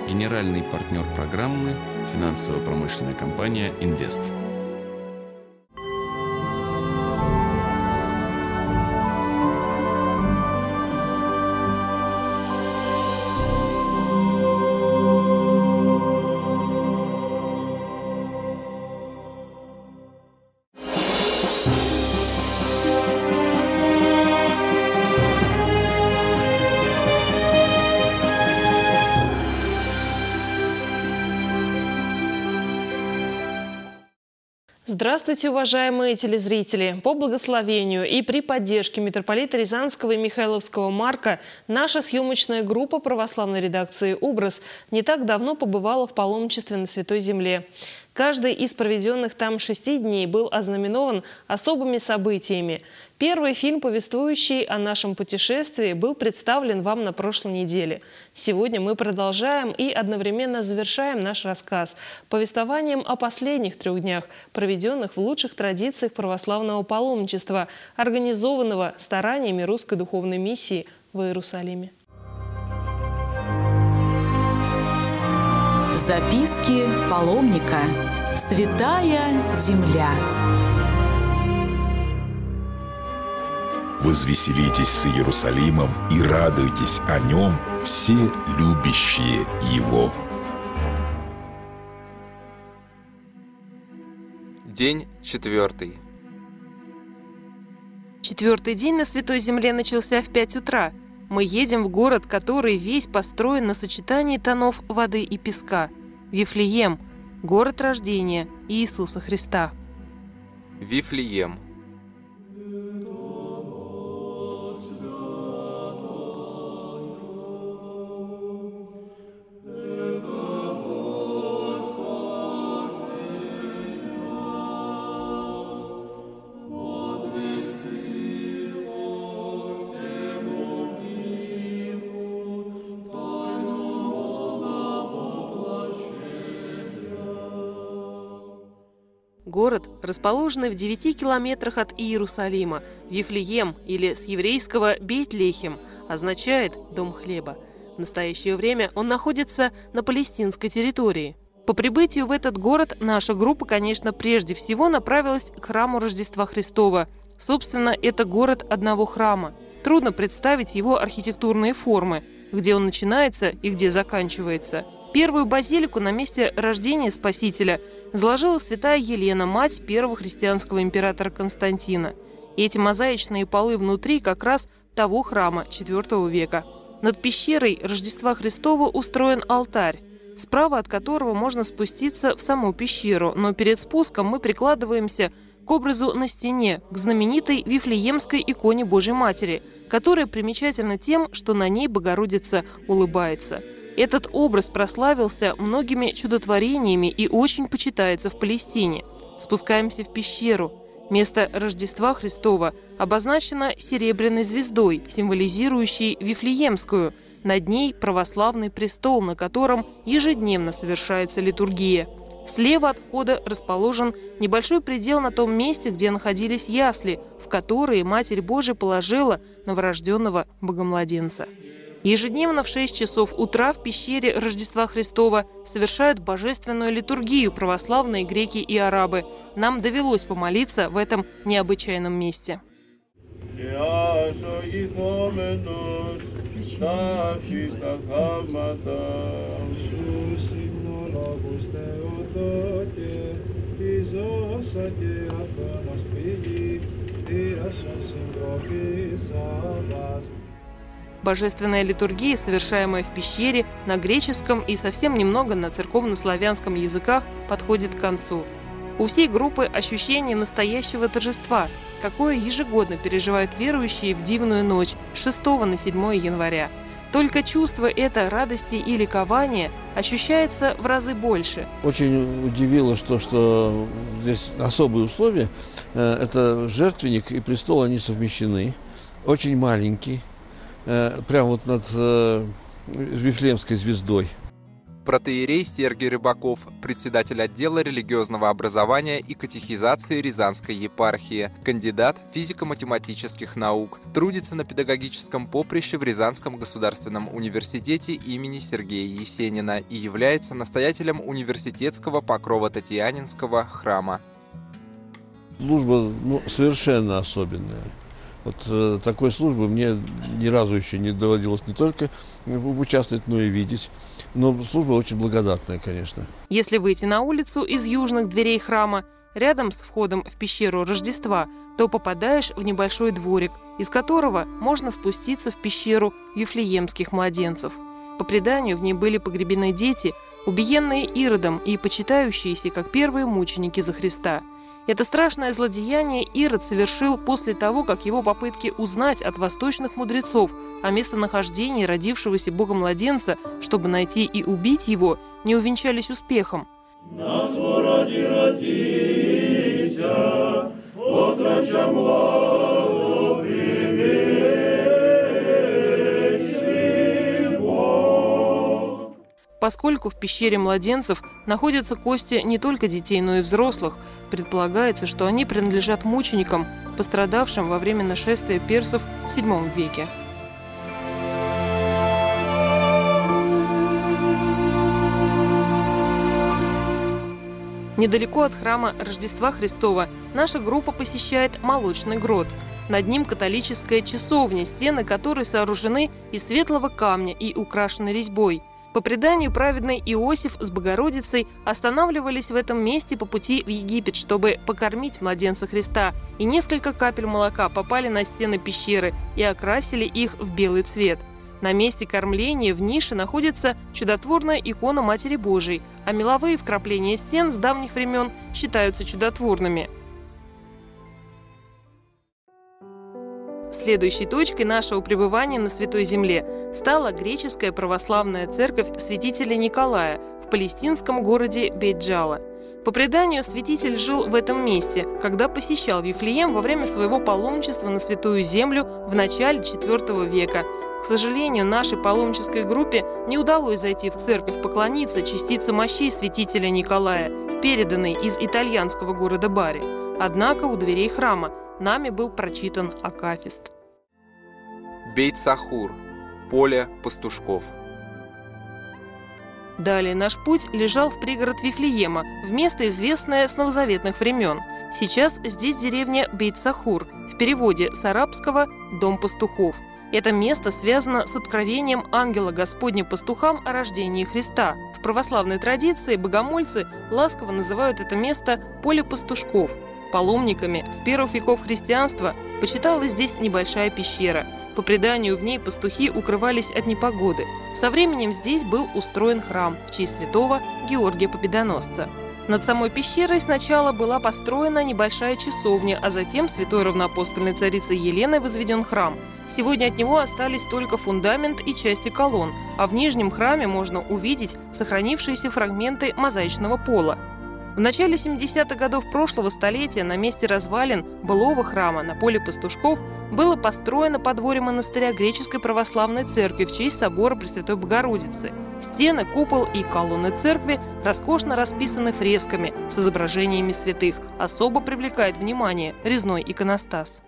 Генеральный партнер программы – финансово-промышленная компания «Инвест». Здравствуйте, уважаемые телезрители! По благословению и при поддержке митрополита Рязанского и Михайловского Марка наша съемочная группа православной редакции «Образ» не так давно побывала в паломничестве на Святой Земле. Каждый из проведенных там 6 дней был ознаменован особыми событиями. Первый фильм, повествующий о нашем путешествии, был представлен вам на прошлой неделе. Сегодня мы продолжаем и одновременно завершаем наш рассказ повествованием о последних 3 днях, проведенных в лучших традициях православного паломничества, организованного стараниями Русской духовной миссии в Иерусалиме. Записки паломника. Святая Земля. Возвеселитесь с Иерусалимом и радуйтесь о нем, все любящие его. День 4. 4-й день на Святой Земле начался в 5 утра. Мы едем в город, который весь построен на сочетании тонов воды и песка. Вифлеем – город рождения Иисуса Христа. Вифлеем. Город, расположенный в 9 километрах от Иерусалима, Вифлеем, или с еврейского Бейт-Лехем, означает «дом хлеба». В настоящее время он находится на палестинской территории. По прибытию в этот город наша группа, конечно, прежде всего направилась к храму Рождества Христова. Собственно, это город одного храма. Трудно представить его архитектурные формы, где он начинается и где заканчивается. Первую базилику на месте рождения Спасителя заложила святая Елена, мать первого христианского императора Константина. И эти мозаичные полы внутри как раз того храма IV века. Над пещерой Рождества Христова устроен алтарь, справа от которого можно спуститься в саму пещеру, но перед спуском мы прикладываемся к образу на стене, к знаменитой Вифлеемской иконе Божьей Матери, которая примечательна тем, что на ней Богородица улыбается. Этот образ прославился многими чудотворениями и очень почитается в Палестине. Спускаемся в пещеру. Место Рождества Христова обозначено серебряной звездой, символизирующей Вифлеемскую. Над ней православный престол, на котором ежедневно совершается литургия. Слева от входа расположен небольшой предел на том месте, где находились ясли, в которые Матерь Божия положила новорожденного богомладенца. Ежедневно в 6 часов утра в пещере Рождества Христова совершают божественную литургию православные греки и арабы. Нам довелось помолиться в этом необычайном месте. Божественная литургия, совершаемая в пещере, на греческом и совсем немного на церковно-славянском языках, подходит к концу. У всей группы ощущение настоящего торжества, какое ежегодно переживают верующие в Дивную ночь с 6 на 7 января. Только чувство это радости и ликования ощущается в разы больше. Очень удивило, что здесь особые условия. Это жертвенник и престол, они совмещены. Очень маленький. Прямо вот над Вифлеемской звездой. Протоиерей Сергий Рыбаков, председатель отдела религиозного образования и катехизации Рязанской епархии, кандидат физико-математических наук, трудится на педагогическом поприще в Рязанском государственном университете имени Сергея Есенина и является настоятелем университетского Покрово-Татьянинского храма. Служба совершенно особенная. Вот такой службы мне ни разу еще не доводилось не только участвовать, но и видеть. Но служба очень благодатная, конечно. Если выйти на улицу из южных дверей храма, рядом с входом в пещеру Рождества, то попадаешь в небольшой дворик, из которого можно спуститься в пещеру Вифлеемских младенцев. По преданию, в ней были погребены дети, убиенные Иродом и почитающиеся как первые мученики за Христа. Это страшное злодеяние Ирод совершил после того, как его попытки узнать от восточных мудрецов о местонахождении родившегося Бога-младенца, чтобы найти и убить его, не увенчались успехом. Поскольку в пещере младенцев находятся кости не только детей, но и взрослых, предполагается, что они принадлежат мученикам, пострадавшим во время нашествия персов в VII веке. Недалеко от храма Рождества Христова наша группа посещает Молочный грот. Над ним католическая часовня, стены которой сооружены из светлого камня и украшены резьбой. По преданию, праведный Иосиф с Богородицей останавливались в этом месте по пути в Египет, чтобы покормить младенца Христа, и несколько капель молока попали на стены пещеры и окрасили их в белый цвет. На месте кормления в нише находится чудотворная икона Матери Божией, а меловые вкрапления стен с давних времен считаются чудотворными. Следующей точкой нашего пребывания на Святой Земле стала греческая православная церковь святителя Николая в палестинском городе Бейт-Джала. По преданию, святитель жил в этом месте, когда посещал Вифлеем во время своего паломничества на Святую Землю в начале IV века. К сожалению, нашей паломнической группе не удалось зайти в церковь поклониться частице мощей святителя Николая, переданной из итальянского города Бари. Однако у дверей храма нами был прочитан акафист. Бейт-Сахур. Поле пастушков. Далее наш путь лежал в пригород Вифлеема, в место, известное с новозаветных времен. Сейчас здесь деревня Бейт-Сахур, в переводе с арабского «дом пастухов». Это место связано с откровением ангела Господня пастухам о рождении Христа. В православной традиции богомольцы ласково называют это место «поле пастушков». Паломниками с первых веков христианства почиталась здесь небольшая пещера. По преданию, в ней пастухи укрывались от непогоды. Со временем здесь был устроен храм в честь святого Георгия Победоносца. Над самой пещерой сначала была построена небольшая часовня, а затем святой равноапостольной царицей Еленой возведен храм. Сегодня от него остались только фундамент и части колонн, а в нижнем храме можно увидеть сохранившиеся фрагменты мозаичного пола. В начале 70-х годов прошлого столетия на месте развалин былого храма на поле пастушков было построено подворье монастыря греческой православной церкви в честь собора Пресвятой Богородицы. Стены, купол и колонны церкви роскошно расписаны фресками с изображениями святых. Особо привлекает внимание резной иконостас.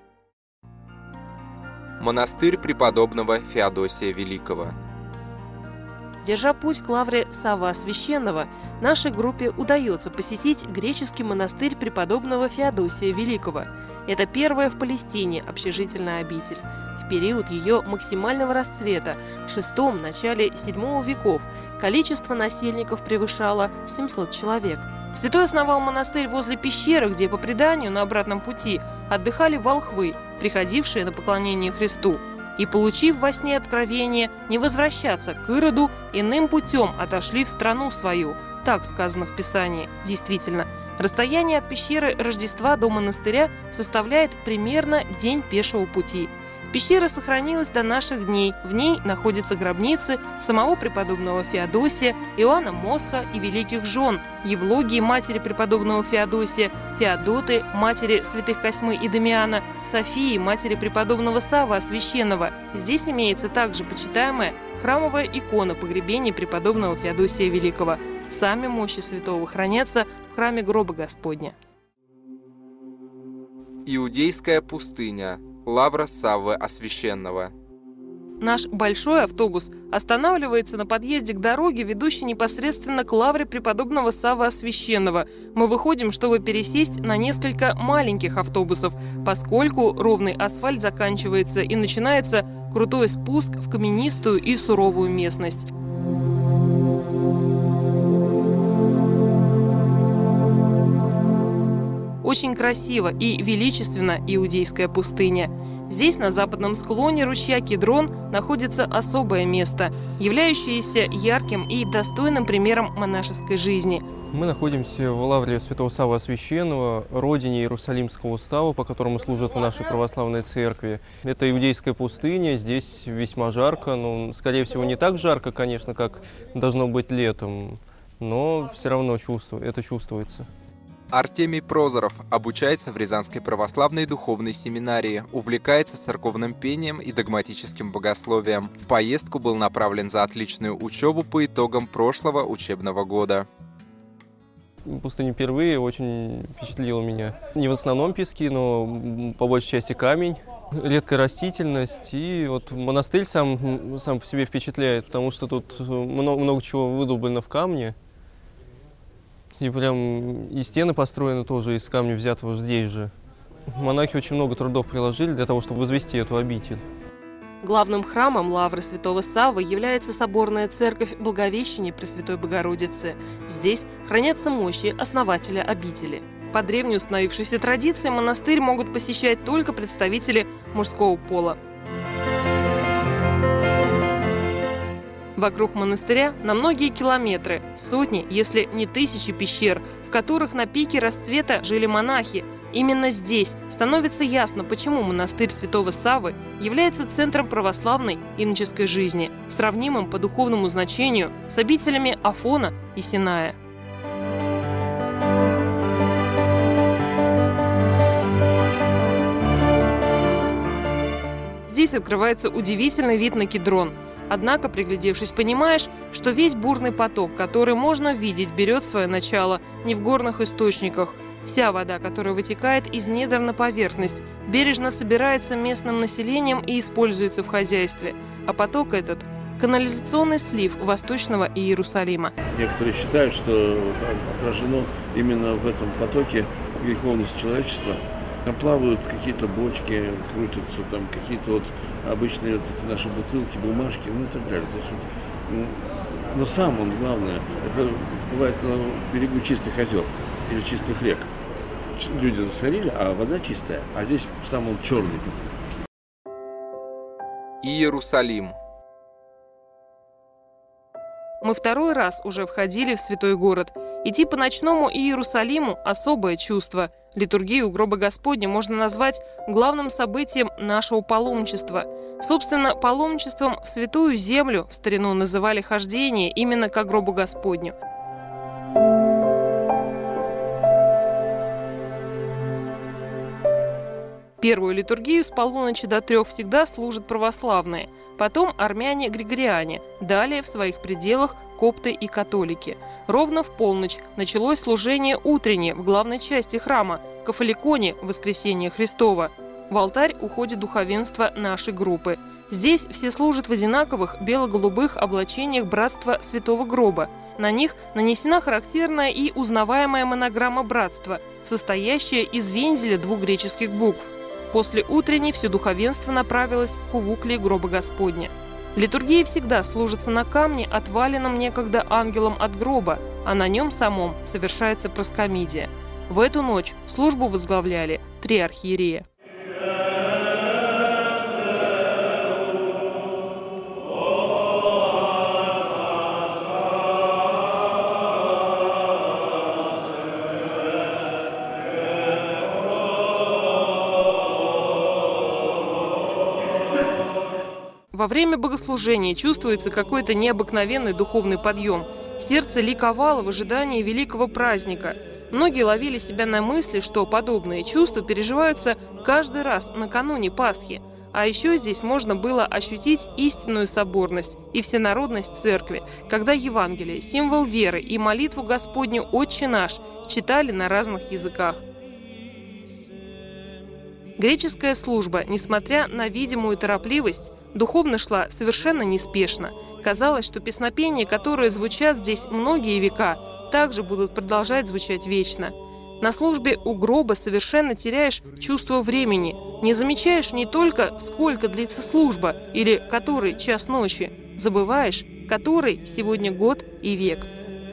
Монастырь преподобного Феодосия Великого. Держа путь к лавре Савва Священного, нашей группе удается посетить греческий монастырь преподобного Феодосия Великого. Это первая в Палестине общежительная обитель. В период ее максимального расцвета, в VI – начале VII веков, количество насельников превышало 700 человек. Святой основал монастырь возле пещеры, где, по преданию, на обратном пути отдыхали волхвы, приходившие на поклонение Христу. И, получив во сне откровение не возвращаться к Ироду, иным путем отошли в страну свою. Так сказано в Писании. Действительно, расстояние от пещеры Рождества до монастыря составляет примерно день пешего пути. Пещера сохранилась до наших дней. В ней находятся гробницы самого преподобного Феодосия, Иоанна Мосха и великих жен Евлогии, матери преподобного Феодосия, Феодоты, матери святых Косьмы и Дамиана, Софии, матери преподобного Саввы Освященного. Здесь имеется также почитаемая храмовая икона погребения преподобного Феодосия Великого. Сами мощи святого хранятся в храме гроба Господня. Иудейская пустыня. Лавра Саввы Освященного. Наш большой автобус останавливается на подъезде к дороге, ведущей непосредственно к лавре преподобного Саввы Освященного. Мы выходим, чтобы пересесть на несколько маленьких автобусов, поскольку ровный асфальт заканчивается и начинается крутой спуск в каменистую и суровую местность. Очень красиво и величественно Иудейская пустыня. Здесь, на западном склоне ручья Кедрон, находится особое место, являющееся ярким и достойным примером монашеской жизни. Мы находимся в лавре святого Саввы Освященного, родине Иерусалимского устава, по которому служат в нашей православной церкви. Это Иудейская пустыня, здесь весьма жарко, но, скорее всего, не так жарко, конечно, как должно быть летом, но все равно это чувствуется. Артемий Прозоров обучается в Рязанской православной духовной семинарии, увлекается церковным пением и догматическим богословием. В поездку был направлен за отличную учебу по итогам прошлого учебного года. Пустыня впервые очень впечатлила меня. Не в основном пески, но по большей части камень, редкая растительность. И вот монастырь сам по себе впечатляет, потому что тут много чего выдолблено в камне. И прям и стены построены тоже из камня, взятого здесь же. Монахи очень много трудов приложили для того, чтобы возвести эту обитель. Главным храмом лавры святого Саввы является соборная церковь Благовещения Пресвятой Богородицы. Здесь хранятся мощи основателя обители. По древней установившейся традиции монастырь могут посещать только представители мужского пола. Вокруг монастыря на многие километры, сотни, если не тысячи пещер, в которых на пике расцвета жили монахи. Именно здесь становится ясно, почему монастырь святого Саввы является центром православной иноческой жизни, сравнимым по духовному значению с обителями Афона и Синая. Здесь открывается удивительный вид на Кедрон. Однако, приглядевшись, понимаешь, что весь бурный поток, который можно видеть, берет свое начало не в горных источниках. Вся вода, которая вытекает из недр на поверхность, бережно собирается местным населением и используется в хозяйстве. А поток этот – канализационный слив Восточного Иерусалима. Некоторые считают, что отражено именно в этом потоке греховность человечества. Там плавают какие-то бочки, крутятся там какие-то вот обычные вот эти наши бутылки, бумажки, ну и так далее. То есть, но сам он, главное, это бывает на берегу чистых озер или чистых рек. Люди засорили, а вода чистая, а здесь сам он черный. Иерусалим. Мы второй раз уже входили в святой город. Идти по ночному Иерусалиму – особое чувство. Литургию гроба Господня можно назвать главным событием нашего паломничества. Собственно, паломничеством в Святую Землю в старину называли хождение именно к гробу Господню. Первую литургию с полуночи до 3 всегда служат православные, потом армяне-григориане, далее в своих пределах копты и католики. Ровно в полночь началось служение утреннее в главной части храма, кафоликоне Воскресения Христова. В алтарь уходит духовенство нашей группы. Здесь все служат в одинаковых бело-голубых облачениях братства Святого Гроба. На них нанесена характерная и узнаваемая монограмма братства, состоящая из вензеля 2 греческих букв. После утренней все духовенство направилось к увуклии гроба Господня. Литургия всегда служится на камне, отваленном некогда ангелом от гроба, а на нем самом совершается проскомидия. В эту ночь службу возглавляли 3 архиерея. Во время богослужения чувствуется какой-то необыкновенный духовный подъем. Сердце ликовало в ожидании великого праздника. Многие ловили себя на мысли, что подобные чувства переживаются каждый раз накануне Пасхи. А еще здесь можно было ощутить истинную соборность и всенародность церкви, когда Евангелие, символ веры и молитву Господню «Отче наш» читали на разных языках. Греческая служба, несмотря на видимую торопливость, духовно шла совершенно неспешно. Казалось, что песнопения, которые звучат здесь многие века, также будут продолжать звучать вечно. На службе у гроба совершенно теряешь чувство времени. Не замечаешь не только, сколько длится служба или который час ночи. Забываешь, который сегодня год и век.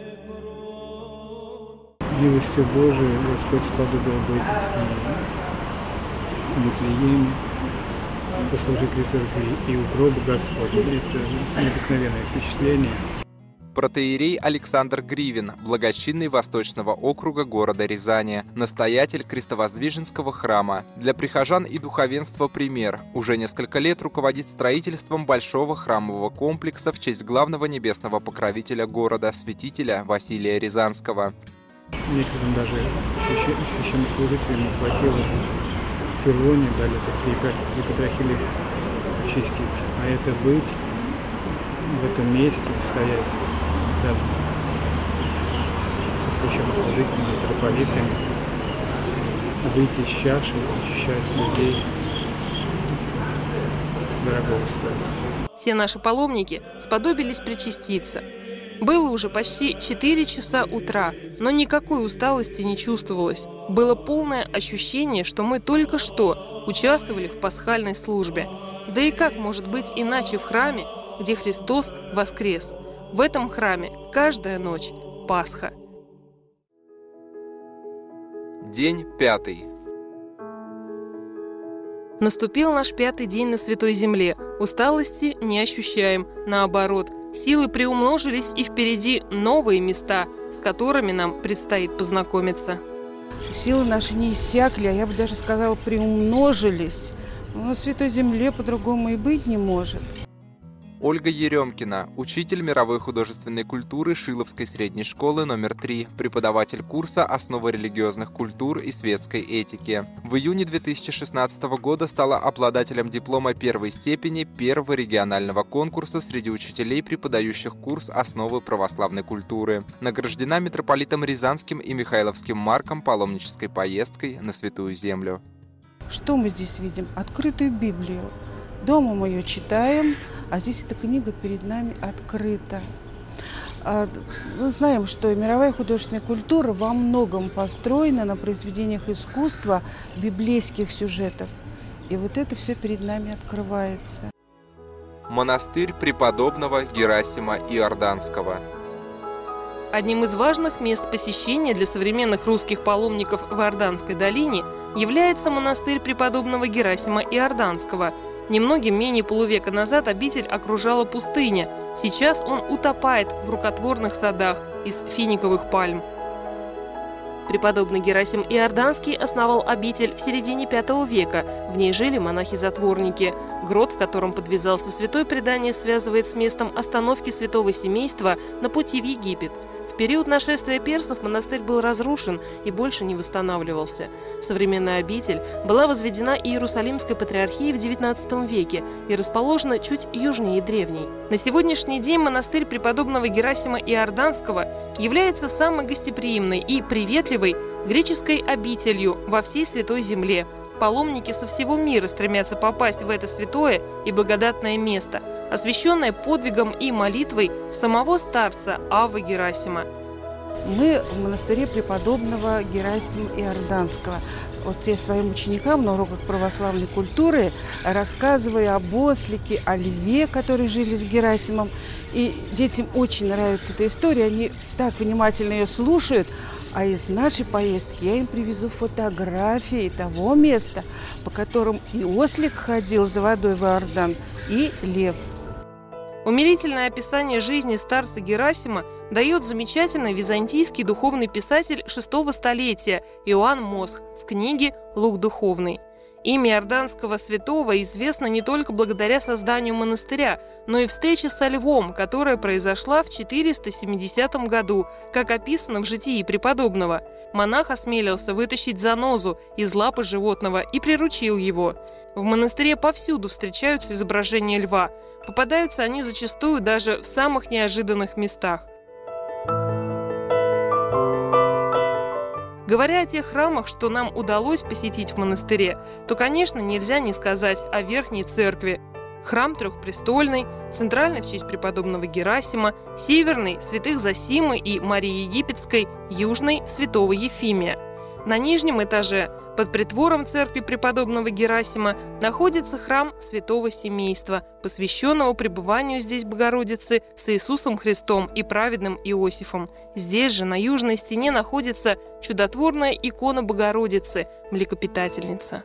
Милостью Божией Господь сподобил быть в Вифлееме, послужить литургии и у гроба Господня. Это необыкновенное впечатление. Протоиерей Александр Гривин, благочинный Восточного округа города Рязани, настоятель Крестовоздвиженского храма. Для прихожан и духовенства пример. Уже несколько лет руководит строительством большого храмового комплекса в честь главного небесного покровителя города, святителя Василия Рязанского. Некоторым даже священнослужителям не хватило филоне, дали припотрахили очистить. А это быть в этом месте, стоять рядом со священнослужителями, митрополитами, выйти из чаши, очищать людей, дорогого стоит. Все наши паломники сподобились причаститься. Было уже почти 4 часа утра, но никакой усталости не чувствовалось. Было полное ощущение, что мы только что участвовали в пасхальной службе. Да и как может быть иначе в храме, где Христос воскрес? В этом храме каждая ночь – Пасха. День 5. Наступил наш 5-й день на Святой Земле. Усталости не ощущаем. Наоборот, силы приумножились, и впереди новые места, с которыми нам предстоит познакомиться. Силы наши не иссякли, а я бы даже сказала, приумножились. На Святой Земле по-другому и быть не может. Ольга Еремкина, учитель мировой художественной культуры Шиловской средней школы номер 3, преподаватель курса «Основы религиозных культур и светской этики». В июне 2016 года стала обладателем диплома первой степени первого регионального конкурса среди учителей, преподающих курс «Основы православной культуры». Награждена митрополитом Рязанским и Михайловским Марком паломнической поездкой на Святую Землю. Что мы здесь видим? Открытую Библию. Дома мы ее читаем, а здесь эта книга перед нами открыта. Мы знаем, что мировая художественная культура во многом построена на произведениях искусства, библейских сюжетов. И вот это все перед нами открывается. Монастырь преподобного Герасима Иорданского. Одним из важных мест посещения для современных русских паломников в Иорданской долине является монастырь преподобного Герасима Иорданского. Немногим менее полувека назад обитель окружала пустыня. Сейчас он утопает в рукотворных садах из финиковых пальм. Преподобный Герасим Иорданский основал обитель в середине V века. В ней жили монахи-затворники. Грот, в котором подвязался святой, предание связывает с местом остановки святого семейства на пути в Египет. В период нашествия персов монастырь был разрушен и больше не восстанавливался. Современная обитель была возведена Иерусалимской патриархией в XIX веке и расположена чуть южнее древней. На сегодняшний день монастырь преподобного Герасима Иорданского является самой гостеприимной и приветливой греческой обителью во всей Святой Земле. Паломники со всего мира стремятся попасть в это святое и благодатное место, освященное подвигом и молитвой самого старца Аввы Герасима. Мы в монастыре преподобного Герасима Иорданского. Вот я своим ученикам на уроках православной культуры рассказываю об ослике, о льве, которые жили с Герасимом. И детям очень нравится эта история, они так внимательно ее слушают. А из нашей поездки я им привезу фотографии того места, по которым и ослик ходил за водой в Иордан, и лев. Умилительное описание жизни старца Герасима дает замечательный византийский духовный писатель VI столетия Иоанн Мосх в книге «Лук духовный». Имя иорданского святого известно не только благодаря созданию монастыря, но и встрече со львом, которая произошла в 470 году, как описано в житии преподобного. Монах осмелился вытащить занозу из лапы животного и приручил его. В монастыре повсюду встречаются изображения льва. Попадаются они зачастую даже в самых неожиданных местах. Говоря о тех храмах, что нам удалось посетить в монастыре, то, конечно, нельзя не сказать о Верхней Церкви. Храм Трехпрестольный, центральный в честь преподобного Герасима, северный – святых Зосимы и Марии Египетской, южный – святого Ефимия. На нижнем этаже, под притвором церкви преподобного Герасима, находится храм Святого Семейства, посвященного пребыванию здесь Богородицы с Иисусом Христом и праведным Иосифом. Здесь же, на южной стене, находится чудотворная икона Богородицы, Млекопитательница.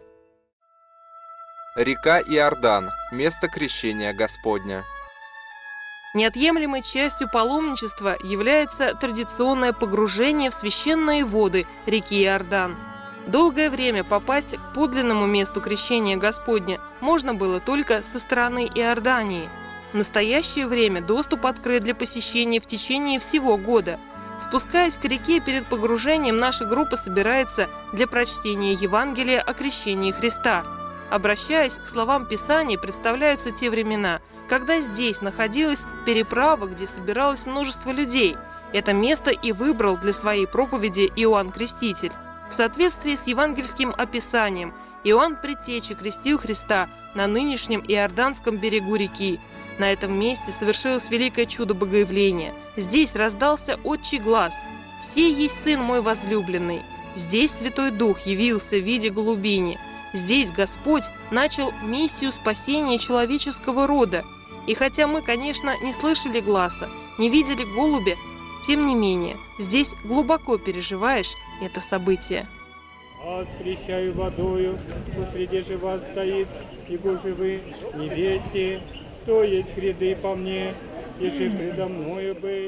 Река Иордан – место крещения Господня. Неотъемлемой частью паломничества является традиционное погружение в священные воды реки Иордан. Долгое время попасть к подлинному месту крещения Господня можно было только со стороны Иордании. В настоящее время доступ открыт для посещения в течение всего года. Спускаясь к реке перед погружением, наша группа собирается для прочтения Евангелия о крещении Христа. Обращаясь к словам Писания, представляются те времена, когда здесь находилась переправа, где собиралось множество людей. Это место и выбрал для своей проповеди Иоанн Креститель. В соответствии с евангельским описанием, Иоанн Предтеча крестил Христа на нынешнем Иорданском берегу реки. На этом месте совершилось великое чудо Богоявления. Здесь раздался отчий глас: «Сей есть Сын мой возлюбленный». Здесь Святой Дух явился в виде голубини. Здесь Господь начал миссию спасения человеческого рода. И хотя мы, конечно, не слышали гласа, не видели голубя, тем не менее, здесь глубоко переживаешь это событие. «Аз крещаю водою, посреди же вас стоит, и живы, не вести, кто есть гряды по мне, и же предо мною быть».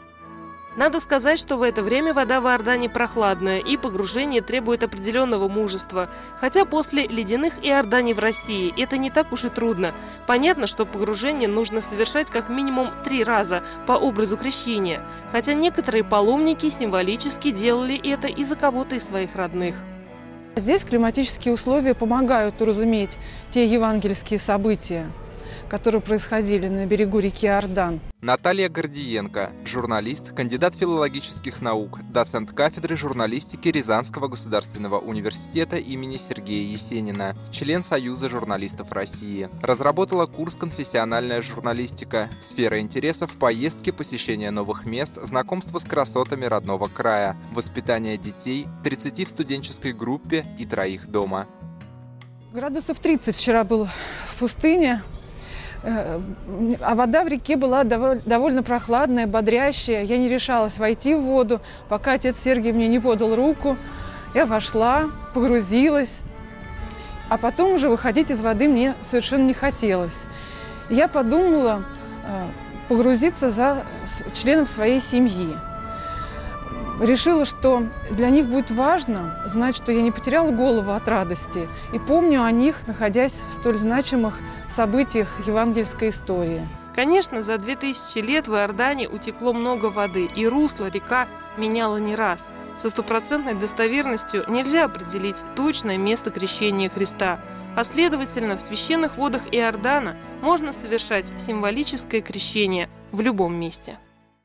Надо сказать, что в это время вода в Иордане прохладная, и погружение требует определенного мужества. Хотя после ледяных Иорданий в России это не так уж и трудно. Понятно, что погружение нужно совершать как минимум 3 раза по образу крещения. Хотя некоторые паломники символически делали это из-за кого-то из своих родных. Здесь климатические условия помогают уразуметь те евангельские события, которые происходили на берегу реки Иордан. Наталья Гордиенко, журналист, кандидат филологических наук, доцент кафедры журналистики Рязанского государственного университета имени Сергея Есенина, член Союза журналистов России. Разработала курс «Конфессиональная журналистика», сфера интересов, поездки, посещение новых мест, знакомство с красотами родного края, воспитание детей, 30 в студенческой группе и 3 дома. Градусов 30 вчера было в пустыне. А вода в реке была довольно прохладная, бодрящая. Я не решалась войти в воду, пока отец Сергий мне не подал руку. Я вошла, погрузилась, а потом уже выходить из воды мне совершенно не хотелось. Я подумала погрузиться за членов своей семьи. Решила, что для них будет важно знать, что я не потеряла голову от радости и помню о них, находясь в столь значимых событиях евангельской истории. Конечно, за 2000 лет в Иордане утекло много воды, и русло река меняла не раз. Со стопроцентной достоверностью нельзя определить точное место крещения Христа, а следовательно, в священных водах Иордана можно совершать символическое крещение в любом месте.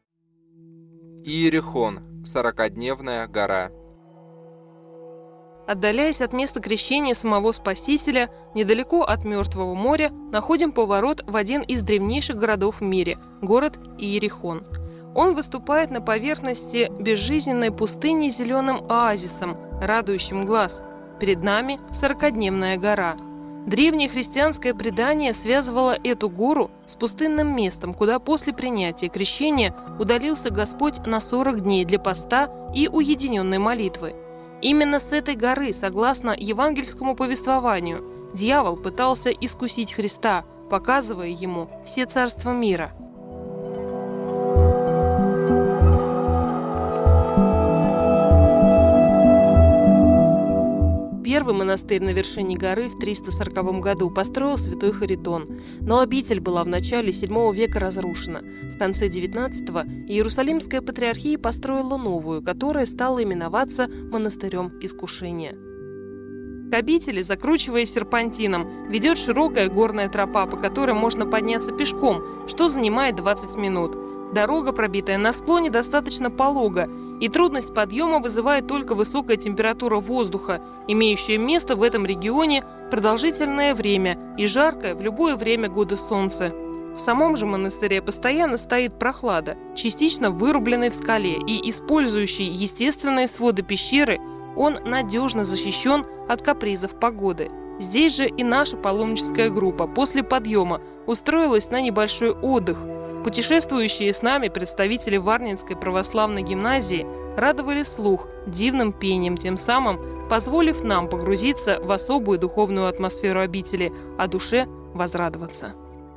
Иерихон – 40-дневная гора. Отдаляясь от места крещения самого Спасителя, недалеко от Мертвого моря, находим поворот в один из древнейших городов в мире – город Иерихон. Он выступает на поверхности безжизненной пустыни зеленым оазисом, радующим глаз. Перед нами 40-дневная гора. Древнее христианское предание связывало эту гору с пустынным местом, куда после принятия крещения удалился Господь на 40 дней для поста и уединенной молитвы. Именно с этой горы, согласно евангельскому повествованию, дьявол пытался искусить Христа, показывая ему все царства мира. Первый монастырь на вершине горы в 340 году построил святой Харитон, но обитель была в начале VII века разрушена. В конце XIX Иерусалимская патриархия построила новую, которая стала именоваться монастырем Искушения. К обители, закручиваясь серпантином, ведет широкая горная тропа, по которой можно подняться пешком, что занимает 20 минут. Дорога, пробитая на склоне, достаточно полога, и трудность подъема вызывает только высокая температура воздуха, имеющая место в этом регионе продолжительное время и жаркое в любое время года солнце. В самом же монастыре постоянно стоит прохлада, частично вырубленный в скале и использующий естественные своды пещеры, он надежно защищен от капризов погоды. Здесь же и наша паломническая группа после подъема устроилась на небольшой отдых. Путешествующие с нами представители Варнинской православной гимназии радовали слух дивным пением, тем самым позволив нам погрузиться в особую духовную атмосферу обители, а душе возрадоваться.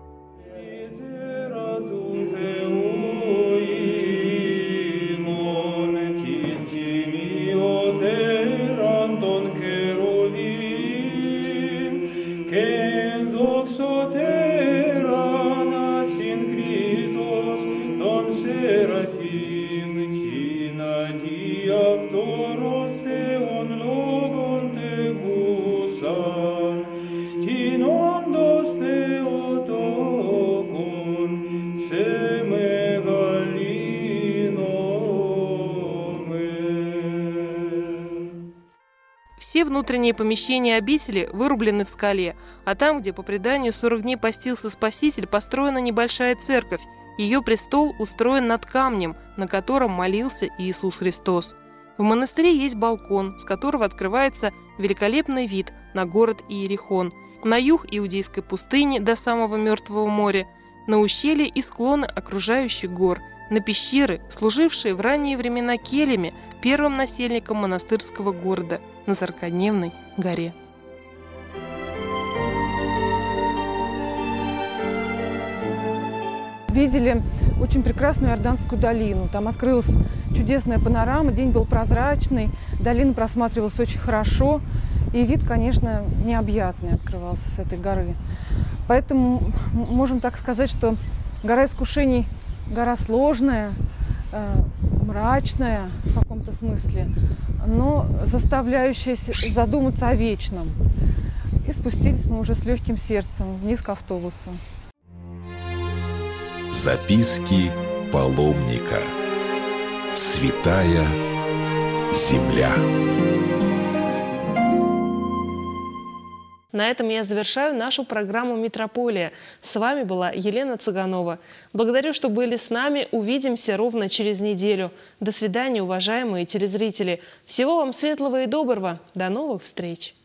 Все внутренние помещения обители вырублены в скале, а там, где по преданию 40 дней постился Спаситель, построена небольшая церковь. Ее престол устроен над камнем, на котором молился Иисус Христос. В монастыре есть балкон, с которого открывается великолепный вид на город Иерихон, на юг Иудейской пустыни до самого Мертвого моря, на ущелья и склоны окружающих гор, на пещеры, служившие в ранние времена кельями, первым насельником монастырского города, на 40-дневной горе. Видели очень прекрасную Иорданскую долину. Там открылась чудесная панорама, день был прозрачный, долина просматривалась очень хорошо, и вид, конечно, необъятный открывался с этой горы. Поэтому можем так сказать, что гора Искушений – гора сложная, мрачная в каком-то смысле, но заставляющая задуматься о вечном. И спустились мы уже с легким сердцем вниз к автобусу. Записки паломника. Святая земля. На этом я завершаю нашу программу «Митрополия». С вами была Елена Цыганова. Благодарю, что были с нами. Увидимся ровно через неделю. До свидания, уважаемые телезрители. Всего вам светлого и доброго. До новых встреч.